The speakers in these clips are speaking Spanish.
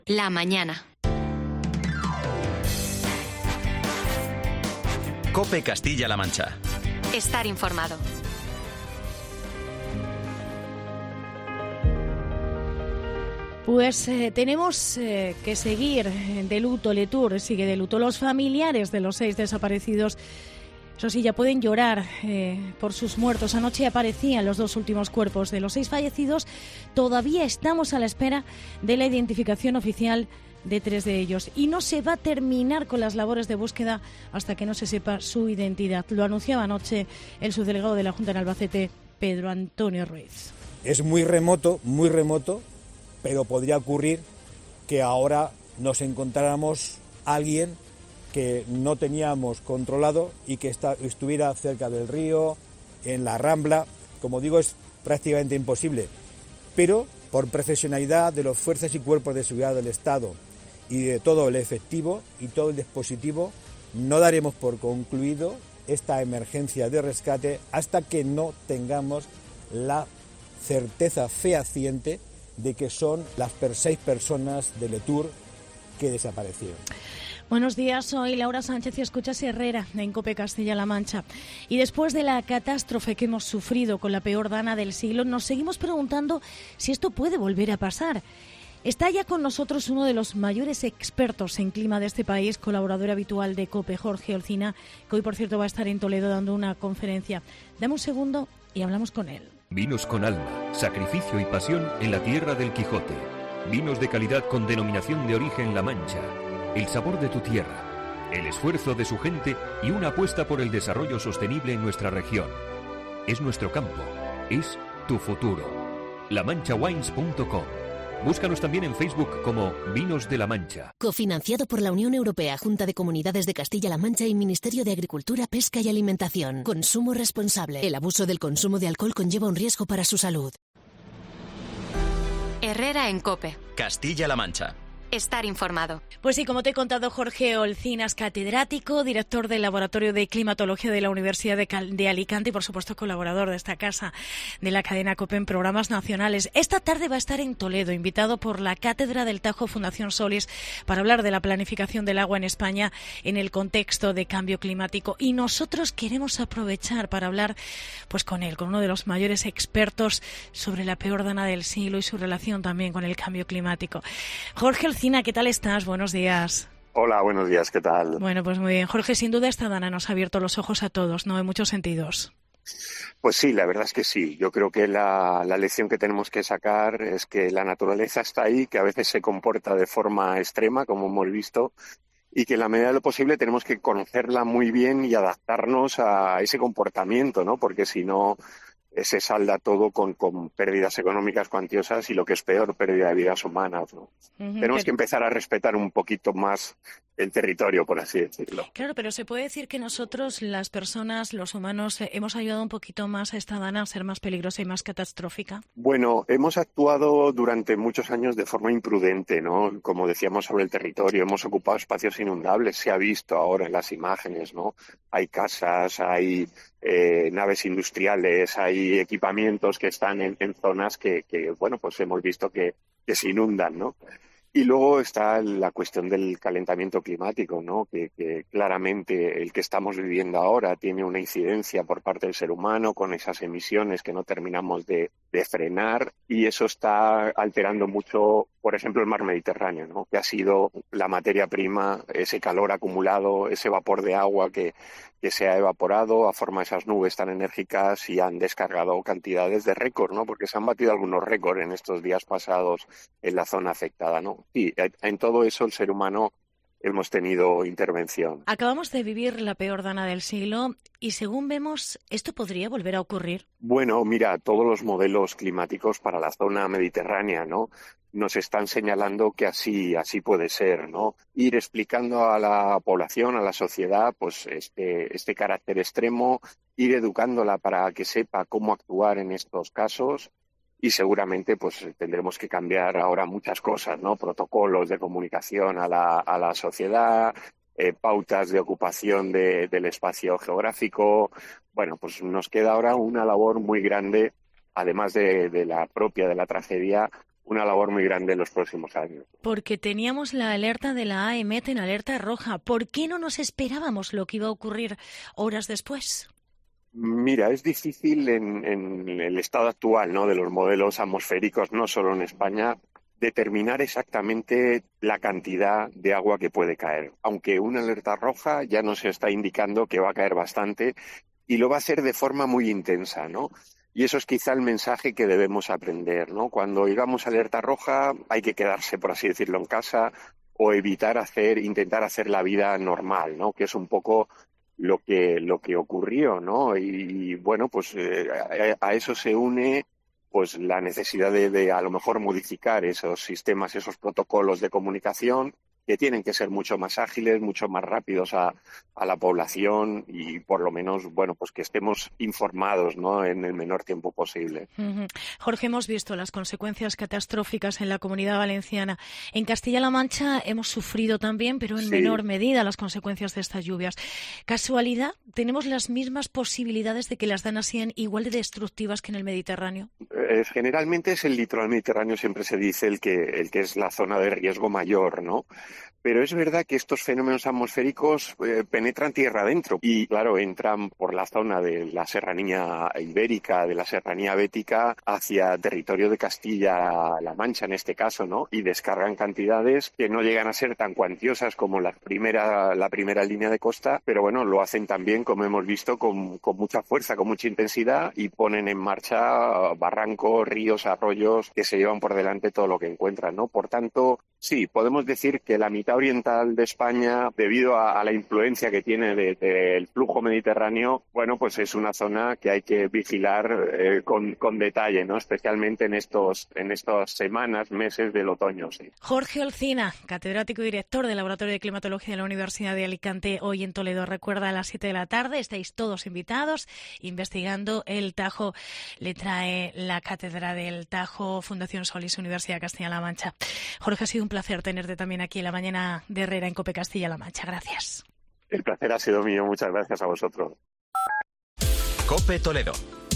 La mañana. COPE Castilla-La Mancha. Estar informado. Pues tenemos que seguir de luto. Letour sigue de luto. Los familiares de los 6 desaparecidos, eso sí, ya pueden llorar por sus muertos. Anoche aparecían los 2 últimos cuerpos de los 6 fallecidos. Todavía estamos a la espera de la identificación oficial de 3 de ellos. Y no se va a terminar con las labores de búsqueda hasta que no se sepa su identidad. Lo anunciaba anoche el subdelegado de la Junta en Albacete, Pedro Antonio Ruiz. Es muy remoto, pero podría ocurrir que ahora nos encontráramos a alguien que no teníamos controlado y que estuviera cerca del río, en la Rambla. Como digo, es prácticamente imposible, pero por profesionalidad de las fuerzas y cuerpos de seguridad del Estado y de todo el efectivo y todo el dispositivo, no daremos por concluido esta emergencia de rescate hasta que no tengamos la certeza fehaciente de que son las 6 personas de Letour que desaparecieron. Buenos días, soy Laura Sánchez y escuchas Herrera en COPE Castilla-La Mancha. Y después de la catástrofe que hemos sufrido con la peor dana del siglo, nos seguimos preguntando si esto puede volver a pasar. Está ya con nosotros uno de los mayores expertos en clima de este país, colaborador habitual de COPE, Jorge Olcina, que hoy, por cierto, va a estar en Toledo dando una conferencia. Dame un segundo y hablamos con él. Vinos con alma, sacrificio y pasión en la tierra del Quijote. Vinos de calidad con denominación de origen La Mancha. El sabor de tu tierra, el esfuerzo de su gente y una apuesta por el desarrollo sostenible en nuestra región. Es nuestro campo, es tu futuro. lamanchawines.com. Búscanos también en Facebook como Vinos de La Mancha. Cofinanciado por la Unión Europea, Junta de Comunidades de Castilla-La Mancha y Ministerio de Agricultura, Pesca y Alimentación. Consumo responsable. El abuso del consumo de alcohol conlleva un riesgo para su salud. Herrera en COPE. Castilla-La Mancha. Estar informado. Pues sí, como te he contado, Jorge Olcina es catedrático, director del Laboratorio de Climatología de la Universidad de Alicante y, por supuesto, colaborador de esta casa de la cadena COPE en programas nacionales. Esta tarde va a estar en Toledo, invitado por la Cátedra del Tajo Fundación Solis para hablar de la planificación del agua en España en el contexto de cambio climático. Y nosotros queremos aprovechar para hablar pues con él, con uno de los mayores expertos sobre la peor dana del siglo y su relación también con el cambio climático. Jorge Olcina, ¿qué tal estás? Buenos días. Hola, buenos días, ¿qué tal? Bueno, pues muy bien. Jorge, sin duda esta dana nos ha abierto los ojos a todos, ¿no? En muchos sentidos. Pues sí, la verdad es que sí. Yo creo que la lección que tenemos que sacar es que la naturaleza está ahí, que a veces se comporta de forma extrema, como hemos visto, y que en la medida de lo posible tenemos que conocerla muy bien y adaptarnos a ese comportamiento, ¿no? Porque si no, se salda todo con pérdidas económicas cuantiosas y, lo que es peor, pérdida de vidas humanas, ¿no? Tenemos que empezar a respetar un poquito más el territorio, por así decirlo. Claro, pero se puede decir que nosotros, las personas, los humanos, hemos ayudado un poquito más a esta dana a ser más peligrosa y más catastrófica. Bueno, hemos actuado durante muchos años de forma imprudente, ¿no? Como decíamos sobre el territorio, hemos ocupado espacios inundables, se ha visto ahora en las imágenes, ¿no? Hay casas, hay naves industriales, hay equipamientos que están en zonas que, bueno, pues hemos visto que se inundan, ¿no? Y luego está la cuestión del calentamiento climático, ¿no? Que claramente el que estamos viviendo ahora tiene una incidencia por parte del ser humano con esas emisiones que no terminamos de frenar, y eso está alterando mucho, por ejemplo, el mar Mediterráneo, ¿no? Que ha sido la materia prima, ese calor acumulado, ese vapor de agua que se ha evaporado a forma de esas nubes tan enérgicas y han descargado cantidades de récord, ¿no? Porque se han batido algunos récords en estos días pasados en la zona afectada, ¿no? Y en todo eso el ser humano hemos tenido intervención. Acabamos de vivir la peor dana del siglo y, según vemos, ¿esto podría volver a ocurrir? Bueno, mira, todos los modelos climáticos para la zona mediterránea, ¿no?, nos están señalando que así puede ser, ¿no? Ir explicando a la población, a la sociedad, pues este carácter extremo, ir educándola para que sepa cómo actuar en estos casos. Y seguramente pues tendremos que cambiar ahora muchas cosas, ¿no? Protocolos de comunicación a la sociedad, pautas de ocupación del espacio geográfico. Bueno, pues nos queda ahora una labor muy grande, además de la propia de la tragedia, una labor muy grande en los próximos años. Porque teníamos la alerta de la AEMET en alerta roja. ¿Por qué no nos esperábamos lo que iba a ocurrir horas después? Mira, es difícil en el estado actual, ¿no?, de los modelos atmosféricos, no solo en España, determinar exactamente la cantidad de agua que puede caer. Aunque una alerta roja ya nos está indicando que va a caer bastante y lo va a hacer de forma muy intensa, ¿no? Y eso es quizá el mensaje que debemos aprender, ¿no? Cuando oigamos alerta roja hay que quedarse, por así decirlo, en casa o intentar hacer la vida normal, ¿no? Que es un poco lo que ocurrió, ¿no? Y bueno, pues a eso se une pues la necesidad de a lo mejor modificar esos sistemas, esos protocolos de comunicación que tienen que ser mucho más ágiles, mucho más rápidos a la población y por lo menos, bueno, pues que estemos informados, ¿no?, en el menor tiempo posible. Jorge, hemos visto las consecuencias catastróficas en la Comunidad Valenciana. En Castilla-La Mancha hemos sufrido también, pero en menor medida, las consecuencias de estas lluvias. ¿Casualidad? ¿Tenemos las mismas posibilidades de que las danas sean igual de destructivas que en el Mediterráneo? Generalmente es el litoral mediterráneo, siempre se dice el que es la zona de riesgo mayor, ¿no? Pero es verdad que estos fenómenos atmosféricos penetran tierra adentro y, claro, entran por la zona de la serranía ibérica, de la serranía bética, hacia territorio de Castilla-La Mancha, en este caso, ¿no? Y descargan cantidades que no llegan a ser tan cuantiosas como la primera línea de costa, pero bueno, lo hacen también, como hemos visto, con mucha fuerza, con mucha intensidad y ponen en marcha barrancos, ríos, arroyos que se llevan por delante todo lo que encuentran, ¿no? Por tanto, sí, podemos decir que la mitad oriental de España, debido a la influencia que tiene del flujo mediterráneo, bueno, pues es una zona que hay que vigilar con detalle, ¿no? Especialmente en estas semanas, meses del otoño, sí. Jorge Olcina, catedrático y director del Laboratorio de Climatología de la Universidad de Alicante, hoy en Toledo. Recuerda, a las 7 de la tarde estáis todos invitados investigando el Tajo. Le trae la cátedra del Tajo, Fundación Solís, Universidad de Castilla-La Mancha. Jorge, ha sido un placer tenerte también aquí en la mañana de Herrera en COPE Castilla-La Mancha. Gracias. El placer ha sido mío. Muchas gracias a vosotros. COPE Toledo.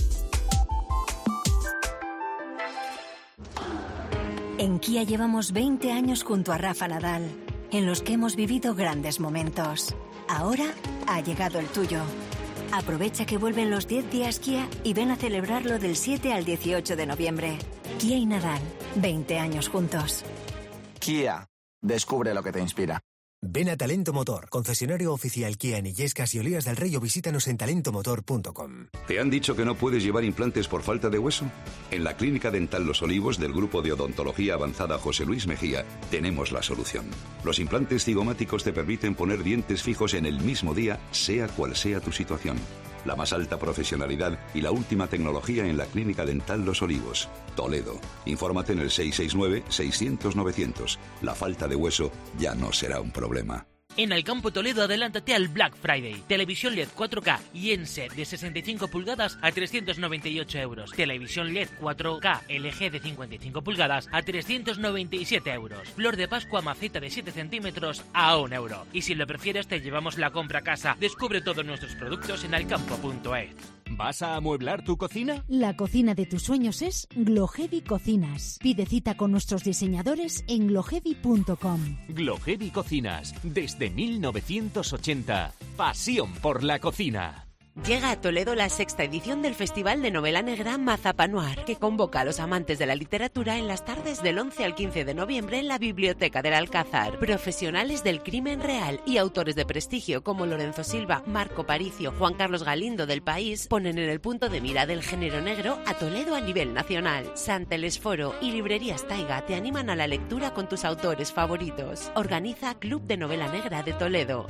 En Kia llevamos 20 años junto a Rafa Nadal, en los que hemos vivido grandes momentos. Ahora ha llegado el tuyo. Aprovecha que vuelven los 10 días Kia y ven a celebrarlo del 7 al 18 de noviembre. Kia y Nadal, 20 años juntos. Kia. Descubre lo que te inspira. Ven a Talento Motor, concesionario oficial Kia en Illescas y Olías del Rey, o visítanos en talentomotor.com. ¿Te han dicho que no puedes llevar implantes por falta de hueso? En la Clínica Dental Los Olivos del Grupo de Odontología Avanzada José Luis Mejía tenemos la solución. Los implantes cigomáticos te permiten poner dientes fijos en el mismo día, sea cual sea tu situación. La más alta profesionalidad y la última tecnología en la Clínica Dental Los Olivos, Toledo. Infórmate en el 669-600-900. La falta de hueso ya no será un problema. En Alcampo Toledo, adelántate al Black Friday. Televisión LED 4K y ENSE de 65 pulgadas a 398 euros. Televisión LED 4K LG de 55 pulgadas a 397 euros. Flor de Pascua maceta de 7 centímetros a 1 euro. Y si lo prefieres, te llevamos la compra a casa. Descubre todos nuestros productos en alcampo.es. ¿Vas a amueblar tu cocina? La cocina de tus sueños es Gloheavy Cocinas. Pide cita con nuestros diseñadores en gloheavy.com. Gloheavy Cocinas, desde 1980. Pasión por la cocina. Llega a Toledo la 6ª edición del Festival de Novela Negra Mazapanuar, que convoca a los amantes de la literatura en las tardes del 11 al 15 de noviembre en la Biblioteca del Alcázar. Profesionales del crimen real y autores de prestigio como Lorenzo Silva, Marco Paricio, Juan Carlos Galindo del País ponen en el punto de mira del género negro a Toledo a nivel nacional. Santeles Foro y Librerías Taiga te animan a la lectura con tus autores favoritos. Organiza Club de Novela Negra de Toledo.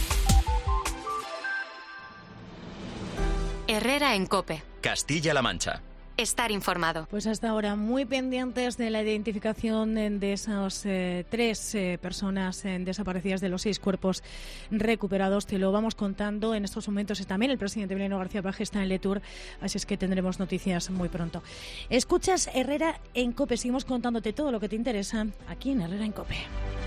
Herrera en COPE. Castilla-La Mancha. Estar informado. Pues hasta ahora muy pendientes de la identificación de esas 3 personas desaparecidas, de los 6 cuerpos recuperados. Te lo vamos contando en estos momentos. También el presidente Beleno García Paje está en Letour, así es que tendremos noticias muy pronto. Escuchas Herrera en COPE. Seguimos contándote todo lo que te interesa aquí en Herrera en COPE.